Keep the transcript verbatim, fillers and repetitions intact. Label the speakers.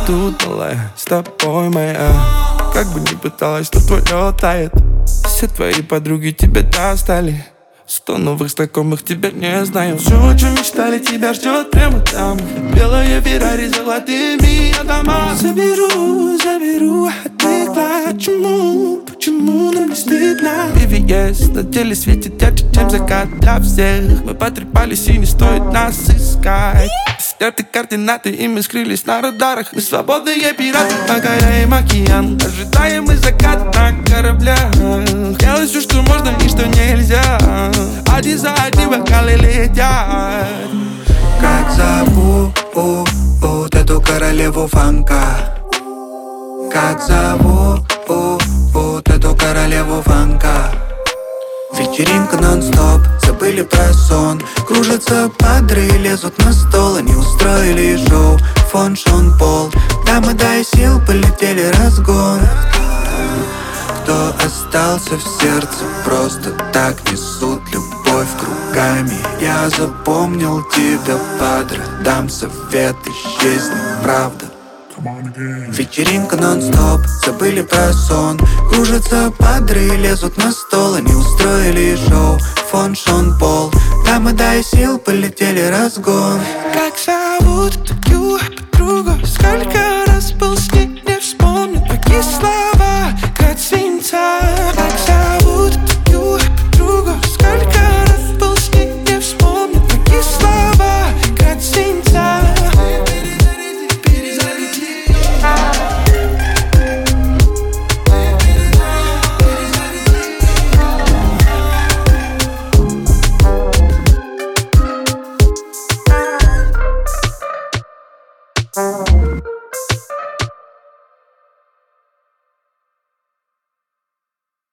Speaker 1: тут, малая, с тобой моя. Как бы ни пыталась, но твое тает. Все твои подруги тебя достали. Сто новых знакомых тебя не знаю. Все, о чем мечтали, тебя ждет прямо там. Белая Феррари с золотыми домами. Заберу, заберу, а ты почему, почему нам не стыдно? пи ви эс на теле светит ярче, чем закат для всех. Мы потрепались и не стоит нас искать. Стерты координаты, и мы скрылись на радарах. Мы свободные пираты, покоряем океан. Ожидаем мы закат на кораблях. Делай все, что можно и что нельзя. Один за одним бокалы летят.
Speaker 2: Как зовут эту королеву фанка? Как зовут эту королеву фанка? Вечеринка нон-стоп, забыли про сон. Кружатся падры, лезут на стол. Они устроили шоу, фон Шон Пол. Дамы, дай сил, полетели разгон. Кто остался в сердце, просто так несут любовь кругами. Я запомнил тебя, падре, дам совет, исчезни, правда. Вечеринка нон-стоп, забыли про сон. Кружатся падры, лезут на стол. Они устроили шоу, фон Шон Пол. Дамы, дай сил, полетели разгон.
Speaker 1: Как зовут эту